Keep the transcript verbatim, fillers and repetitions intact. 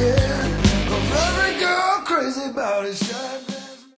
kid. Cause every girl crazy about his shotgun.